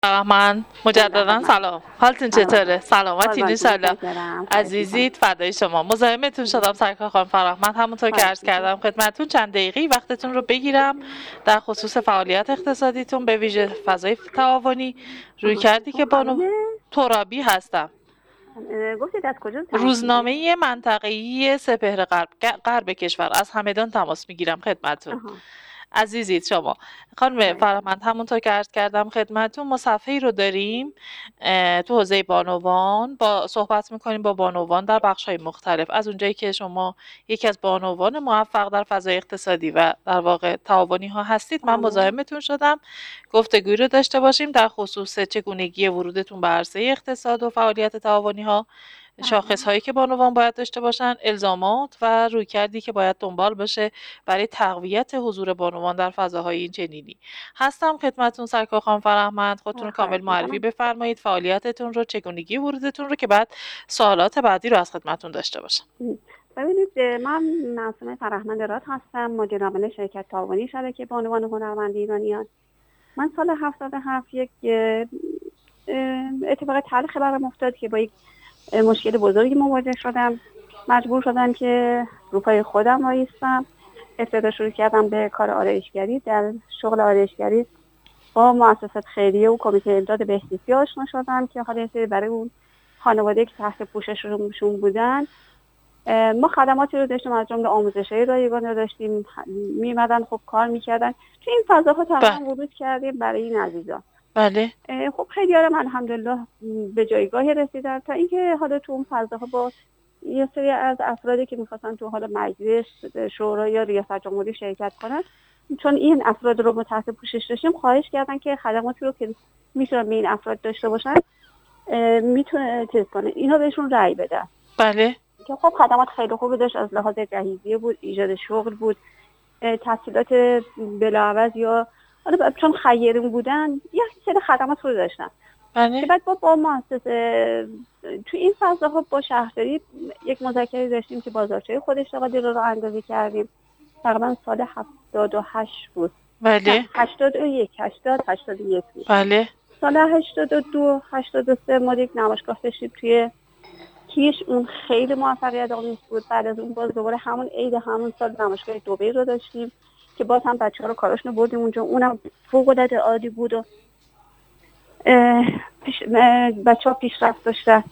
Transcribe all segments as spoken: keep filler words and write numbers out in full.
من مجددا سلام، حالتون چطوره؟ سلامتین انشالله. عزیزید فدای شما. مزاحمتون شدم سرکار خانم فرهمند. همونطور که عرض کردم خدمتتون چند دقیقه‌ای وقتتون رو بگیرم در خصوص فعالیت اقتصادیتون به ویژه فضای تعاونی. روی کردی که بانو ترابی هستم. گفتید از کجا؟ روزنامه منطقه‌ای سپهر غرب غرب کشور از همدان تماس میگیرم خدمتتون. عزیزید شما خانم فرهمند، همونطور که عرض کردم خدمتتون ما صفحه‌ای رو داریم تو حوزه بانوان، با صحبت میکنیم با بانوان در بخش‌های مختلف. از اونجایی که شما یکی از بانوان موفق در فضای اقتصادی و در واقع تعاونی ها هستید، من مزاحمتون شدم گفتگویی رو داشته باشیم در خصوص چگونگی ورودتون به عرصه اقتصاد و فعالیت تعاونی ها، شاخص هایی که بانوان باید داشته باشن، الزامات و رویکردی که باید دنبال بشه برای تقویت حضور بانوان در فضاهای این چنینی. هستم خدمتتون سرکار خانم فرهمند. خودتون رو کامل معرفی بفرمایید، فعالیتتون رو، چگونگی ورودتون رو، که بعد سوالات بعدی رو از خدمتتون داشته باشم. ببینید، من معصومه فرهمند راد هستم، مدیر عامل شرکت تعاونی شبکه بانوان هنرمند ایرانیان. من سال هفتاد و هفت یک اتفاق تلخی برام افتاد که با یک مشکل بزرگی مواجه شدم. مجبور شدم که رو پای خودم وایستم. ابتدا شروع کردم به کار آرایشگری. در شغل آرایشگری با مؤسسات خیریه و کمیته امداد بهزیستی آشنا شدم که حالا برای اون خانواده که تحت پوشششون بودن ما خدماتی رو داشتیم، از جمله آموزش‌های رایگان داشتیم. میمدن خب کار میکردن تو این فضاها، تمام ورود کردیم برای این عزیزان. بله. خب خیلی هارم الحمدلله به جایگاهی رسیدن، تا اینکه حالا تو اون فضاها با یه سری از افرادی که میخواستن تو حالا مجلس شورا یا ریاست جمهوری شرکت کنن، چون این افراد رو ما تحت پوشش داشتیم، خواهش کردن که خدماتی رو که میتونن به این افراد داشته باشن میتونه چیز کنه، اینا بهشون رأی بدن. بله. که خب خدمات خیلی خوبی داشت، از لحاظ جهیزیه بود، ایجاد شغل بود، تحصیلات بلاعوض یا حالا چون خیرون بودن یه سری خدمات رو داشتن. بله. که بعد با با مؤسسه تو این فضاها با شهرداری یک مذاکره داشتیم که بازارچه خود اشتغالی رو راه اندازی کردیم. تقریبا سال هفتاد و هشت بود. بله. هشتاد و یک هشتاد هشتاد و یک بود. بله. سال هشتاد و دو هشتاد و سه ما یک نمایشگاه داشتیم توی کیش. اون خیلی موفقیت آمیز بود. بعد از اون باز دوباره همون عید همون سال نمایشگاه دبی رو داشتیم که باز هم بچه‌ها رو کاراشونو بردیم اونجا، اونم فوق‌العاده عالی بود و پیش بچه ها پیشرفت داشتن.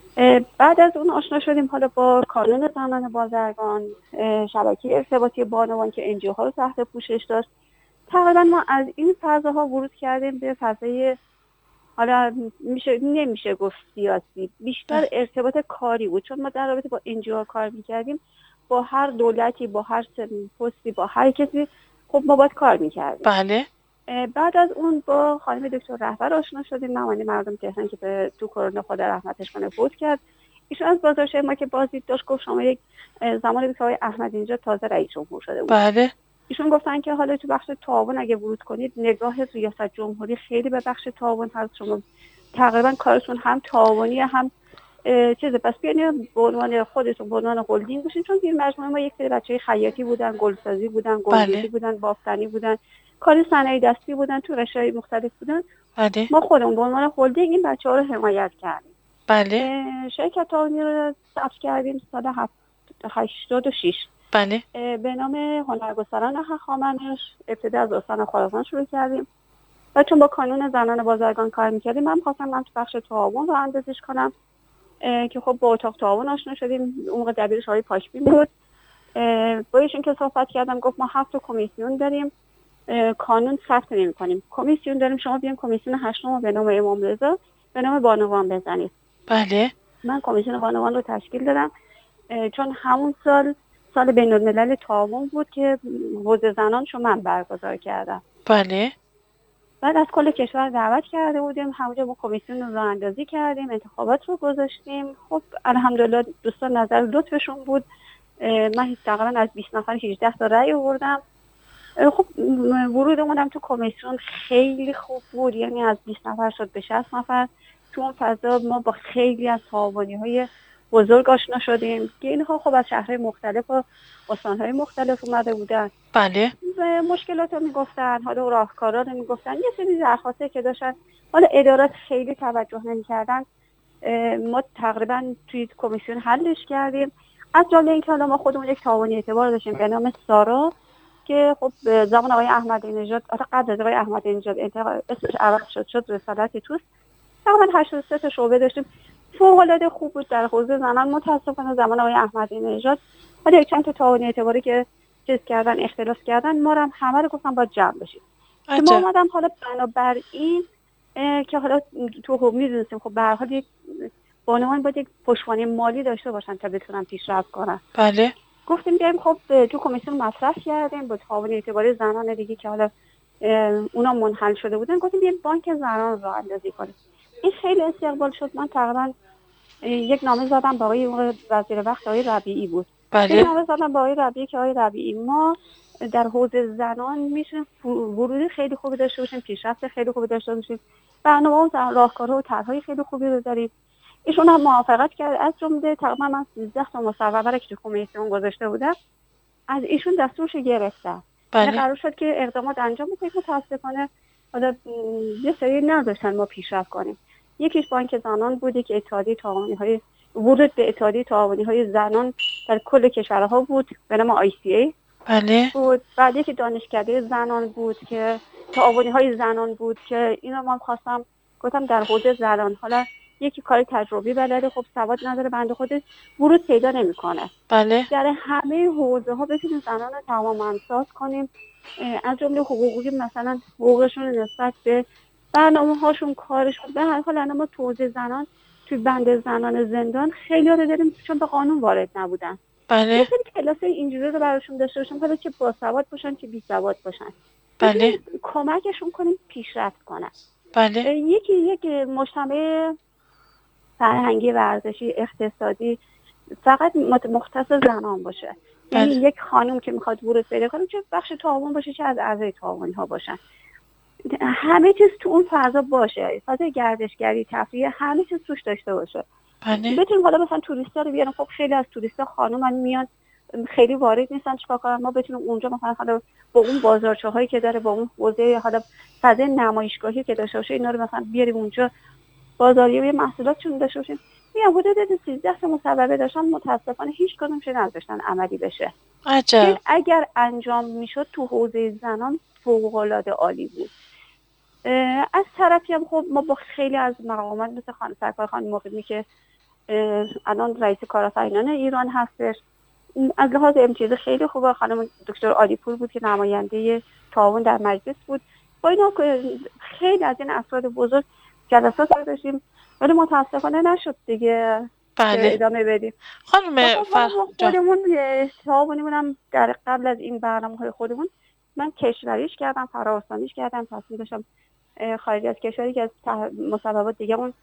بعد از اون آشنا شدیم حالا با کانون زنان بازرگان، شبکه ارتباطی بانوان که انجیو ها رو تحت پوشش داشت. تقریبا ما از این فضاها ورود کردیم به فضای حالا میشه نمیشه گفت سیاسی، بیشتر ارتباط کاری بود، چون ما در رابطه با انجیو ها کار میکردیم. با هر دولتی، با هر پستی، با هر کسی خب ما باید کار میکردیم. بله. بعد از اون با خانم دکتر رهبر آشنا شدیم، نماینده مردم تهران که به تو کرونا خدا رحمتش کنه فوت کرد. ایشون از بازارچه ما که بازدید داشت گفت شما یک زمانی که آقای احمدی اینجا تازه رئیس جمهور شده بود. بله. ایشون گفتن که حالا تو بخش تعاون اگه ورود کنید، نگاه ریاست جمهوری خیلی به بخش تعاون هست، شما تقریبا کارتون هم تعاونی هم چیزه، پس بیاین به عنوان خودتون به عنوان هلدینگ بشین، چون این مجموعه ما یک سری بچه‌های خیاطی بودن، گلسازی بودن، گلدوزی بودن، بافتنی بودن، کار صنایع دستی بودن، تو رشته‌های مختلف بودن. بله. ما خودمون به عنوان هلدینگ این بچه‌ها رو حمایت کردیم. بله. شرکت تعاونی رو ثبت کردیم سال هشتاد و شش. بله. به نام هنرگستران هخامنش. ابتدا از استان خراسان شروع کردیم و چون با کانون زنان بازرگان کار می‌کردیم، من خواستم من تو بخش تعاون رو اندازش کنم که خب با اتاق تعاون آشنا شدیم. اون موقع دبیرش آقای پاشبی بود. با ایشون که صحبت کردم گفت ما هفت کمیسیون داریم، کانون ثبت نمی‌کنیم، کمیسیون داریم، شما بیاین کمیسیون هشتم به نام امام رضا به نام بانوان بزنید. بله. من کمیسیون بانوان رو تشکیل دادم، چون همون سال سال بین‌الملل تعاون بود که حوزه زنانشو من برگزار کردم. بله. بعد از کل کشور دعوت کرده بودیم، همونجا با کمیسیون رو راه اندازی کردیم، انتخابات رو گذاشتیم. خب الحمدلله دوستان نظر لطفشون بود. من تقریبا از بیست نفر هجده تا رأی آوردم. خب ورودمون هم تو کمیسیون خیلی خوب بود، یعنی از بیست نفر شد به شصت نفر. تو اون فضا ما با خیلی از تعاونی‌های بزرگ آشنا شدیم که اینها خب از شهرهای مختلف و استانهای مختلف اومده بودن. بله. و مشکلات رو میگفتن، حالا راهکارا رو میگفتن، یه سری درخواسته که داشتن حالا ادارات خیلی توجه نمی‌کردن. ما تقریبا توی کمیسیون حلش کردیم. از جمله اینکه حالا ما خودمون یک تعاونی اعتبار داشتیم به نام سارا که خب زمان آقای احمدی نژاد، حتی قبل از آقای احمدی نژاد اسمش عوض شد شد رسالت توست، تقریبا هشتاد و سه تا شعبه داشتیم. فوق‌العاده خوب بود در حوزه زنان. متاسفانه زمان آقای احمدی نژاد حالا چند تا تعاونی اعتباری که چیز کردن، اختلاس کردن، ما هم همه رو گفتن باید جمع بشیم. که ما اومدم حالا بنابراین که حالا تو می‌دونستیم خب به هر حال یک بانوان باید یک پشتوانه مالی داشته باشن تا بتونن پیشرفت کنن. بله. گفتیم بیایم خب تو کمیسیون مطرح کردیم با تعاون اعتباری زنان دیگه که حالا اونا منحل شده بودن، گفتیم بیایم بانک زنان راه اندازی کنیم. این خیلی استقبال شد. من تقریبا یک نامه زدم با آقای وزیر وقت آقای ربیعی بود. بله. یک نامه زدم با آقای ربیعی که آقای ربیعی ما در حوزه زنان میشه ورودی خیلی خوبی داشته باشیم، پیشرفت خیلی خوبی داشته باشیم، برنامه و راهکارها و طرحهای خیلی خوبی رو داریم. ایشون هم موافقت کرد. از جمله تقریبا من سیزده تا مصوبه رو که تو کمیسیون گذاشته بودم از ایشون دستورش گرفتم. بله. قرار شد که اقدامات انجام بشه که متاسفانه حالا یه سری نداشتن ما پیشرفت کنیم. یکیش بانک زنان بود که اتحادیه تعاونی‌های ورود به اتحادیه تعاونی‌های زنان در کل کشورها بود به نام آی سی ای. بله. بود. بعد یکی دانشکده زنان بود که تعاونی‌های زنان بود که اینو من خواستم گفتم در حوزه زنان حالا یکی کاری تجربی بلده، خب سواد نداره، بنده خودش ورود پیدا نمی‌کنه. بله. در همه حوزه‌ها بتونیم زنان رو توانمندساز کنیم، از جمله حقوقی مثلا حقوقشون نسبت به برنامه‌هاشون، کارشون. به هر حال ما تو حوزه زنان توی بند زنان زندان خیلی رو داریم چون به قانون وارد نبودن. بله. مثلا کلاس اینجوری رو براشون داشته باشیم حالا چه باسواد باشن چه بی سواد باشن. بله. کمکشون کنیم پیشرفت کنن. بله. یکی یک مجتمع فرهنگی، ورزشی، اقتصادی فقط مختص زنان باشه. بله. یعنی یک خانم که میخواد ورود پیدا کنه چه بخش تعاون باشه چه از اعضای تعاون ها باشن، همه چیز تو اون فضا باشه، فضای گردشگری، تفریح، همه چیز توش داشته باشه. بله. بتونیم حالا مثلا توریستا رو بیارن. خب خیلی از توریستا خانومن میان خیلی وارد نیستن چیکار کنن، ما بتونیم اونجا مثلا حالا با اون بازارچه هایی که داره با اون حوزه حالا فضای نمایشگاهی که داشته باشه اینا رو مثلا بیاریم اونجا بازاریابی محصولاتشون داشته باشیم. میگم حدود سیزده تا مصوبه داشتن، متاسفانه هیچ کدومش نذاشتن عملی بشه. عجب. اگر انجام میشد تو حوزه زنان فوق‌العاده عالی بود. از طرفی هم خب ما با خیلی از مقامات مثل خانم سرکار خانم مقیمی که الان رئیس کارآفرینان ایران هستش، از لحاظ امتیاز خیلی خوبه. خانم دکتر عالیپور بود که نماینده تعاون در مجلس بود. با اینا خیلی از این افراد بزرگ جلسات داشتیم ولی متاسفانه نشد دیگه. بله. ادامه بدیم. خانم فر... خودمون تعاونیمون هم در قبل از این برنامه‌های خودمون من کشوریش کردم، فرآوردنیش کردم، تصمیم داشتم خارج از کشوری که از مصوبات دیگه اون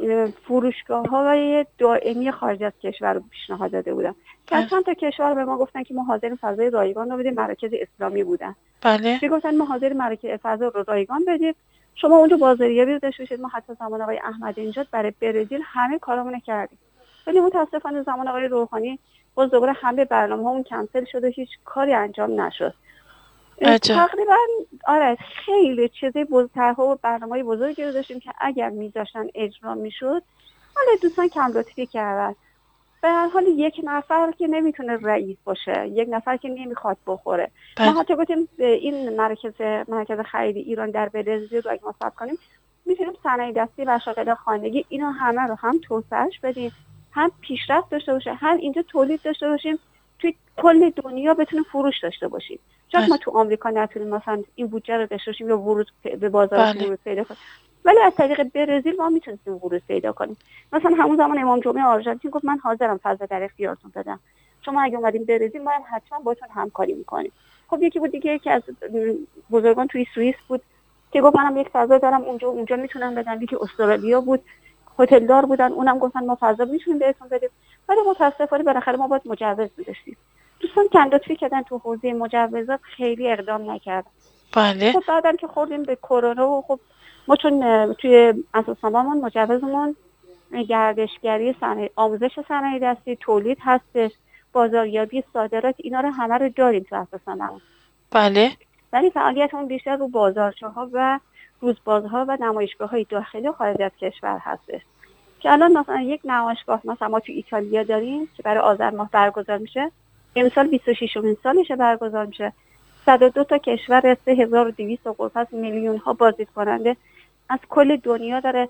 فروشگاه‌های دائمی خارج از کشور رو پیشنهاد داده بودم. که چند تا کشور به ما گفتن که ما حاضریم فضای رایگان رو بدیم، مراکز اسلامی بودن. بله. میگفتن ما حاضریم مراکز فضا رو رایگان بدیم، شما اونجا بازاریابی رو داشته باشید. ما حتی زمان آقای احمدی نژاد برای برزیل همه کارامون کردیم. ولی متاسفانه زمان آقای روحانی باز دوباره همه برنامه‌هامون کنسل شد و هیچ کاری انجام نشد. تقریبا آره خیلی چیزای بزرگ‌ترها و برنامه‌های بزرگی رو داشتیم که اگر میذاشتن اجرا میشد. حالا دوستان کم لطفی کردن. به هر حال یک نفر که نمیتونه رئیس باشه، یک نفر که نمیخواد بخوره. ما حتی گفتیم این مرکز مرکز خرید ایران در برزیل رو اگه ما ثبت کنیم میتونیم صنایع دستی و شاغل خانگی اینو همه رو هم توسعهش بدیم، هم پیشرفت داشته باشه، هم اینجا تولید داشته باشیم، توی کل دنیا بتونیم فروش داشته باشیم. شاید ما تو آمریکا نتونیم مثلا این بودجه رو داشته باشیم یا ورود به بازار ورود پیدا کنیم، ولی از طریق برزیل ما میتونیم ورود پیدا کنیم. مثلا همون زمان امام جمعه آرژانتین گفت من حاضرم فضا در اختیارتون بدم، شما اگه اومدین برزیل ما هم حتما باهاتون همکاری میکنیم. خب یکی بود دیگه که از بزرگان توی سوئیس بود که گفت منم یک فضا دارم اونجا اونجا میتونم بدم. یکی استرالیا بود، هتلدار بودن، اونم گفتن ما فضا میتونیم بهتون بدیم. ولی متاسفانه بالاخره ما باید مجوز می‌داشتیم. دوستان چند لطفی کردن تو حوزه مجوزات خیلی اقدام نکردن. بله. خب بعدم که خوردیم به کرونا و خب ما چون توی اساسنامه‌مون مجوزمون گردشگری، صنایع، آموزش صنایع دستی، تولید هستش، بازاریابی، صادرات، اینا رو همه رو داریم تو اساسنامه. بله. ولی فعالیتمون بیشتر رو بازارچه‌ها و روزبازها و نمایشگاه‌های داخلی و خارج از کشور هستش. که الان مثلا یک نمایشگاه مثلا ما تو ایتالیا داریم که برای آذر ماه برگزار میشه. امسال بیست و ششمین سالشه برگزار میشه. صد و دو تا کشور، سه هزار و دویست تا قطعه، میلیون ها بازدیدکننده از کل دنیا داره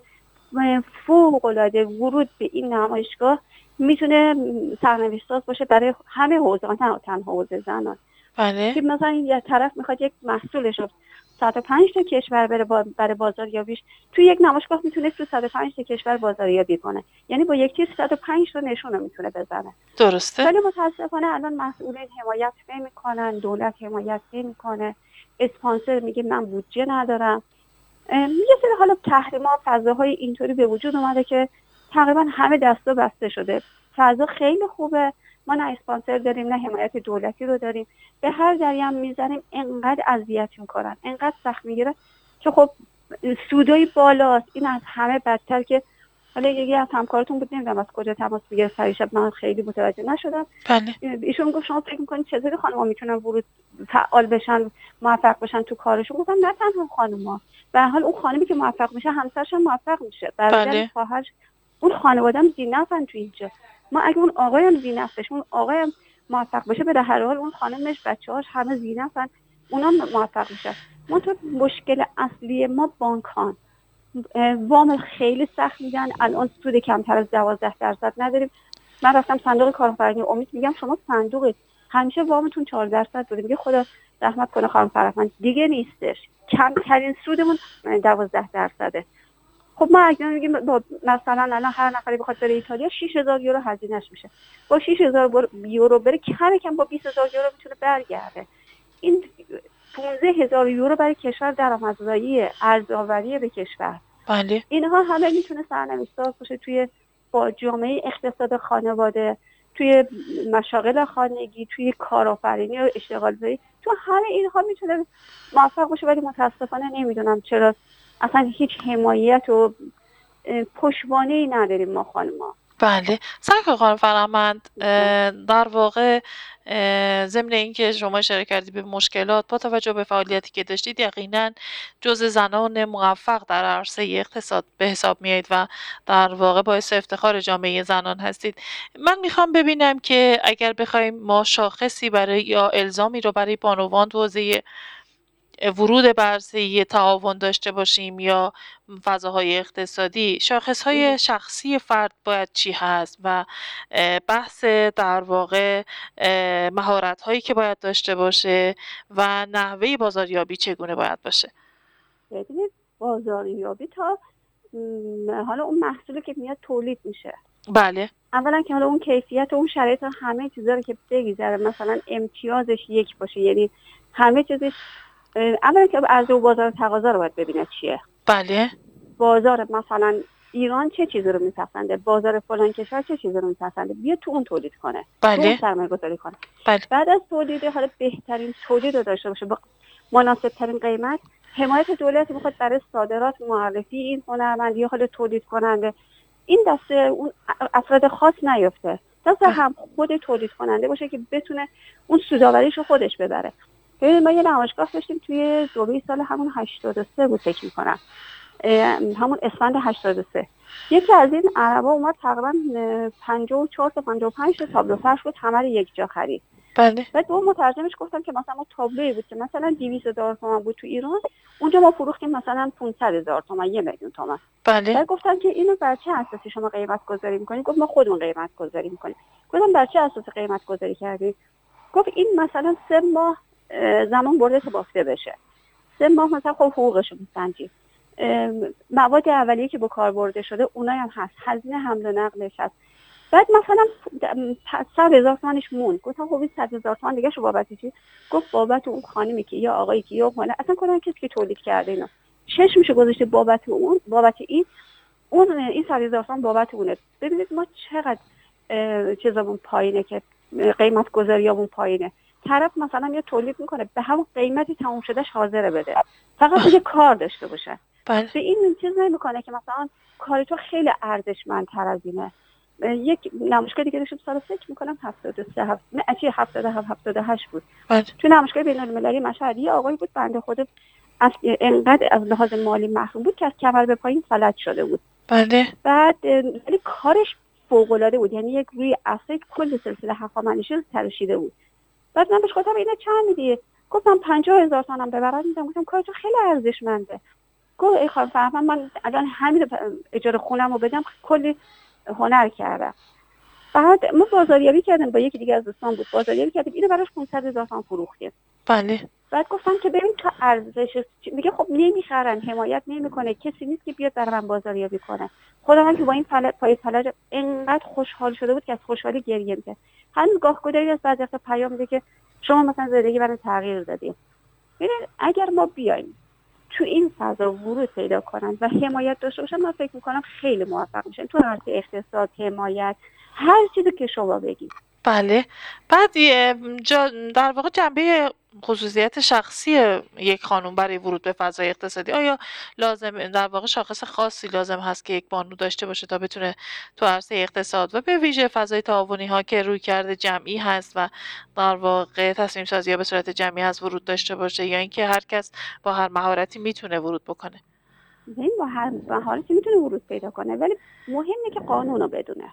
فوق‌العاده ورود به این نمایشگاه میتونه سرنوشت‌ساز باشه برای همه حوزه، نه تنها حوزه زنان. بله. که مثلا یه طرف میخواد یک محصولش رو صد و پنج تا کشور بره با برای بازاریابیش، تو یک نمایشگاه میتونه تو صد و پنج تا کشور بازاریابی کنه. یعنی با یک تیر صد و پنج تا نشونه میتونه بزنه. درسته. ولی متاسفانه الان مسئولین حمایت نمیکنن، دولت حمایت نمیکنه، اسپانسر میگه من بودجه ندارم. یه سری حالا تحریم‌ها، فضاهای اینطوری به وجود اومده که تقریبا همه دستا بسته شده. فضا خیلی خوبه، ما نه اسپانسر داریم نه حمایت دولتی رو داریم، به هر دریم میزنیم انقدر اذیت میکنن، انقدر سخت میگیره که خب سودای بالاست. این از همه بدتر که حالا یکی از همکارتون بود، نمیدونم از کجا تماس میگیره سری شب، من خیلی متوجه نشدم. بله. ایشون گفت شما فکر میکنید چطوری خانم‌ها میتونن ورود فعال بشن، موفق بشن تو کارشون؟ گفتم نه تنها خانم‌ها، به هر حال اون خانمی که موفق میشه همسرش هم موفق میشه، برادر، بله. خواهر، اون خانواده هم ذی‌نفعن تو اینجا. ما اگه اون آقای هم ذی‌نفع بشه، اون آقای هم موفق بشه، به هر حال اون خانمش، بچه‌هاش همه ذی‌نفعن، اونا موفق میشن. ما تو مشکل اصلی ما بانک‌ها وام خیلی سخت میدن. الان سود کمتر از دوازده درصد نداریم. من رفتم صندوق کارآفرینی امید، میگم شما صندوق همیشه وامتون چهار درصد بوده، میگه خدا رحمت کنه خانم فرحمند دیگه نیستش، کمترین سودمون دوازده درصده. خب ما اگه میگیم مثلا الان هر نفری بخواد بره ایتالیا شش هزار یورو هزینه‌اش میشه، با شش هزار یورو بره کم کم با بیست هزار یورو میتونه برگرده. این پانزده هزار یورو برای کشور درآمدزایی، ارزآوری به کشور. بله. اینها همه میتونه سرنوشت‌ساز باشه توی با جامعه اقتصاد خانواده، توی مشاغل خانگی، توی کارآفرینی و اشتغال زایی، تو همه اینها میتونه موفق باشه. ولی متاسفانه نمیدونم چرا اصلا هیچ حمایت و پشتوانه‌ای نداریم ما خانم‌ها. بله. سرکار خانم فرهمند، در واقع ضمن اینکه شما اشاره کردید به مشکلات، با توجه به فعالیتی که داشتید یقینا جزء زنان موفق در عرصه اقتصاد به حساب میایید و در واقع باعث افتخار جامعه زنان هستید. من میخوام ببینم که اگر بخوایم ما شاخصی برای یا الزامی رو برای بانوان تو حوزه ورود به عرصه تعاون داشته باشیم یا فضاهای اقتصادی، شاخصهای شخصی فرد باید چی هست و بحث در واقع مهارت‌هایی که باید داشته باشه و نحوه بازاریابی چگونه باید باشه؟ ببینید بازاریابی تا حالا اون محصولی که میاد تولید میشه، بله، اولا که حالا اون کیفیت و اون شرایط و همه چیزا رو که بگذره، مثلا امتیازش یک باشه، یعنی همه چیزش، اولا که عرضه و بازار تقاضا رو باید ببینه چیه. بله. بازار مثلا ایران چه چیزی رو میپسنده، بازار فلان کشور چه چیزی رو میپسنده، بیا تو اون تولید کنه، بله. تو اون سرمایه گذاری کنه. بله. بعد از تولید حالا بهترین تولید رو داشته باشه با مناسب ترین قیمت. حمایت دولت میخواد برای صادرات، معرفی این هنرمندی یا حالا تولید کننده، این دسته اون افراد خاص نیفته، دست هم خود تولید کننده باشه که بتونه اون سودآوریش رو خودش ببره. ببینید ما یه نمایشگاه داشتیم توی دبی، سال همون هشتاد و سه بود فکر می‌کنم، همون اسفند هشتاد و سه. یکی از این عربا اومد تقریبا پنجاه و چهار تا پنجاه و پنج تا تابلو فرش بود، همه رو یک جا خرید. بله. بعد اون مترجمش گفتم که مثلا ما تابلویی بود که مثلا دویست هزار تومان بود تو ایران، اونجا ما فروختیم مثلا پانصد هزار تومان، یک میلیون تومان. بله. بعد گفتم که اینو بر چه اساسی شما قیمت گذاری می‌کنید؟ گفت ما خودمون قیمت گذاری می‌کنیم. گفتم بر چه اساسی قیمت گذاری کردید؟ گفت این مثلا سه ماه زمان برده تا بافته بشه، سه ماه مثلا خب حقوقش رو میسنجیم، مواد اولیه که با کار برده شده اونایی هم هست، هزینه حمل و نقلش هست. بعد مثلا صد هزار تومانش موند. گفتم خب این صد هزار تومان دیگه شو بابت چی؟ گفت بابت اون خانمی که یا آقایی که یا خانه اصلا کدوم کسی که تولید کرده اینا چش میشه گذاشته بابت اون، بابت این اون این صد هزار تومان بابت اونه. ببینید ما چقدر چیزامون پایینه که قیمت گذاریامون پایینه. طرف مثلا یه تولید میکنه به همون قیمتی تموم شدهش حاضره بده، فقط دیگه کار داشته باشه. بله. به این چیز نمیکنه که مثلا کار تو خیلی ارزشمندتر از اینه. یک نمایشگاه دیگه داشتم سال فکر میکنم هفتاد و سه هفت نه چی هفتاد و هفت هفتاد و هشت بود. بله. تو نمایشگاه بین‌المللی مشهد یه آقایی بود بنده خدا از انقدر از لحاظ مالی محروم بود که از کمر به پایین فلج شده بود. بله. بعد ولی کارش فوق‌العاده بود، یعنی یک روی اسید کل سلسله هخامنشی رو تراشیده بود. بعد من بهش گفتم اینا چند میدی؟ گفتم پنجاه هزار تومانم ببرم میدم. گفتم کار تو خیلی ارزشمنده. گفت ای خانم فرهمند من الان همین اجاره خونمو بدم کلی هنر کردم. بعد ما بازاریابی کردیم با یکی دیگه از دوستان بود، بازاریابی کردیم اینو براش پانصد هزار تومان فروختیم. بله. بعد گفتم که ببین تو ارزش میگه خب نمیخرن، حمایت نمیکنه، کسی نیست که بیاد برای من بازاریابی کنه. خودم هم که با این فلج پای فلج اینقدر خوشحال شده بود که از خوشحالی گریه می‌کرد. هنوز گاه گداری از بعضی وقتا پیام میده که شما مثلا زندگی برای تغییر دادیم. ببین اگر ما بیایم تو این فضا ورود پیدا کنن و حمایت داشته باشن، من فکر میکنم خیلی موفق میشن تو حالت اقتصاد، حمایت، هر چیزی که شما بگید. بله. بعد جا در واقع جنبه خصوصیت شخصی یک خانم برای ورود به فضای اقتصادی، آیا لازم در واقع شاخص خاصی لازم هست که یک بانو داشته باشه تا بتونه تو عرصه اقتصاد و به ویژه فضای تعاونی ها که رویکرد جمعی هست و در واقع تصمیم سازی ها به صورت جمعی هست ورود داشته باشه، یا اینکه هر کس با هر مهارتی میتونه ورود بکنه؟ این با هر مهارتی میتونه ورود پیدا کنه، ولی مهمه که قانون رو بدونه.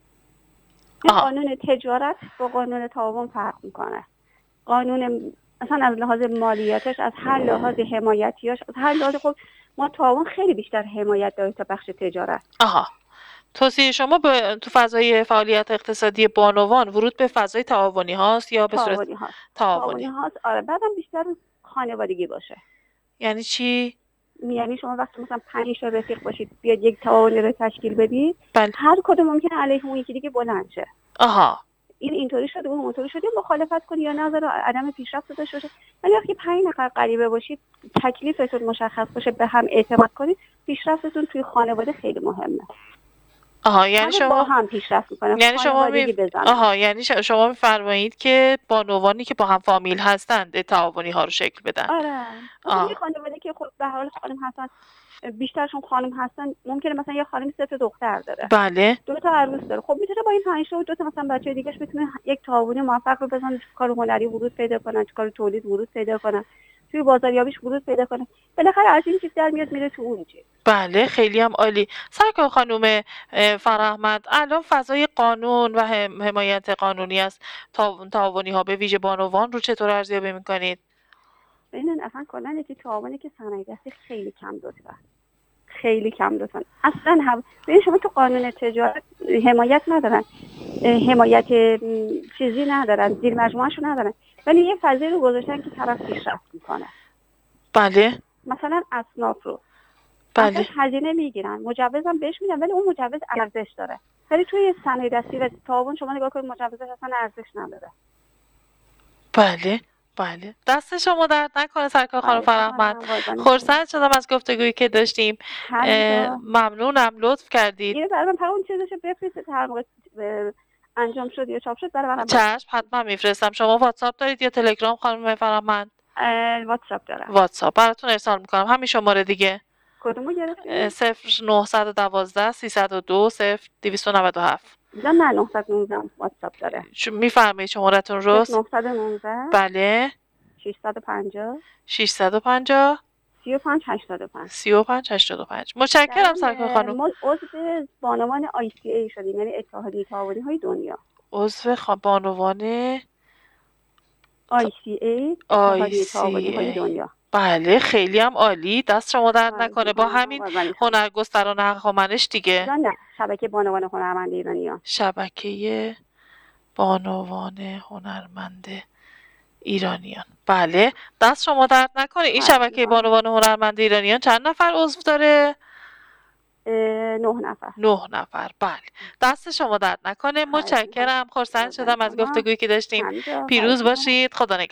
این قانون تجارت با قانون تعاون فرق میکنه. قانون مثلا از لحاظ مالیاتش، از هر لحاظ حمایتیاش، از هر لحاظ خب ما تعاون خیلی بیشتر حمایت داره تا بخش تجارت. آها. توصیه شما به تو فضای فعالیت اقتصادی بانوان ورود به فضای تعاونی هاست یا به صورت تعاونی هاست؟ تعاونی هاست. آره بعدم بیشتر خانوادگی باشه. یعنی چی؟ یعنی شما وقتی مثلا پنج تا رفیق باشید بیاد یک تعاونی رو تشکیل بدید، بله. هر کدوم ممکنه علیه اون یکی دیگه بلند شه. آها. این اینطوری شده اون اونطوری شده، مخالفت کنی یا نظر عدم پیشرفت داشته باشه. ولی وقتی پنج نفر غریبه باشید، تکلیفتون مشخص باشه، به هم اعتماد کنید، پیشرفتتون توی خانواده خیلی مهمه. آها یعنی شما با هم پیشرفت می‌کنه. یعنی شما می... آها یعنی شما می‌فرمایید که بانوانی که با هم فامیل هستند تعاونی ها رو شکل بدن. آره. مثلا خانواده که خب به هر حال خانم هستن، بیشترشون خانم هستن، ممکنه مثلا یه خانم سه تا دختر داره. بله. دو تا عروس داره. خب میتونه با این پنج تا و دو تا مثلا بچه دیگه‌اش بتونه یک تعاونی موفق رو بزنه، تو کار هنری ورود پیدا کنن، تو کار تولید ورود پیدا کنن، توی بازاریابیش ورود پیدا کنه. بالاخره از این چیز در میاد میره تو اون چیز. بله خیلی هم عالی. سرکار خانم فرهمند، الان فضای قانون و حمایت قانونی از تعاونی ها به ویژه بانوان رو چطور ارزیابی می‌کنید؟ ببینن اصلا کلا یکی تعاونی که صنایع دستی خیلی کم لطفا. خیلی کم لطفا. اصلا هم ببین شما تو قانون تجارت حمایت ندارن. حمایت چیزی ندارن، زیر مجموعه‌شو ندارن. ولی یه فضایی رو گذاشتن که طرف پیشرفت میکنه. بله. مثلا اصناف رو. بله. هزینه میگیرن، مجوزم بهش میدن، ولی اون مجوز ارزش داره. ولی توی صنایع دستی و تعاون شما نگاه کنید مجوزش اصلا ارزش نداره. بله. بله. دست شما درد نکنه سرکار خانم فرهمند. خرسند شدم از گفتگویی که داشتیم. ممنونم، لطف کردید. اینو برام اون چیزشو بفرستید هر موقع انجام شد یا چاپ شد برای من. چشم حتما میفرستم. شما واتساپ دارید یا تلگرام خانم فرهمند؟ واتساپ دارم. واتساپ براتون ارسال میکنم. همین شماره دیگه. کدومو گرفتید؟ صفر نه یک دو سیصد و دو صفر دویست و نود و هفت. نه نه نه نه نه واتساپ داره. میفرمایید شماره‌تون رو؟ نه یک نه. بله. ششصد و پنجاه. ششصد و پنجاه. سی و پنج هشتاد و پنج. سی و پنج هشتاد و پنج. متشکرم سرکار خانم. ما عضو بانوان آی سی ای شدیم، یعنی اتحادیه تعاونی های دنیا. عضو بانوان آی سی ای اتحادیه تعاونی های دنیا. بله خیلی هم عالی. دست شما درد نکنه. با همین هنرگستران هخامنش دیگه. نه نه شبکه بانوان هنرمند ایرانیان. شبکه بانوان هنرمند ایرانیان. بله دست شما درد نکنه. این شبکه بانوان هنرمند ایرانیان چند نفر عضو داره؟ نه نفر. نه نفر. بله دست شما درد نکنه. متشکرم. خرسند شدم از گفتگویی که داشتیم. پیروز باشید. خدا نگهدار.